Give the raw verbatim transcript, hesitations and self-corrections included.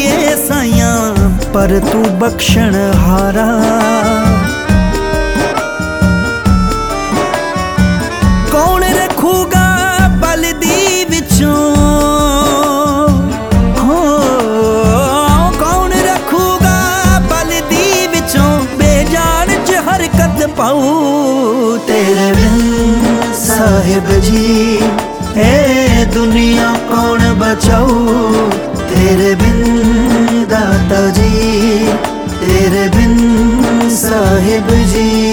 मंगीए साइया पर तू बख्शण हारा। कौन रखूगा बलदी विचों हो, कौन रखूगा बलदी विचों बेजान च हरकत पाऊ। तेरे बिन साहिब जी ए दुनिया कौन बचाऊ। तेरे बिन दाता जी, तेरे बिन साहिब जी।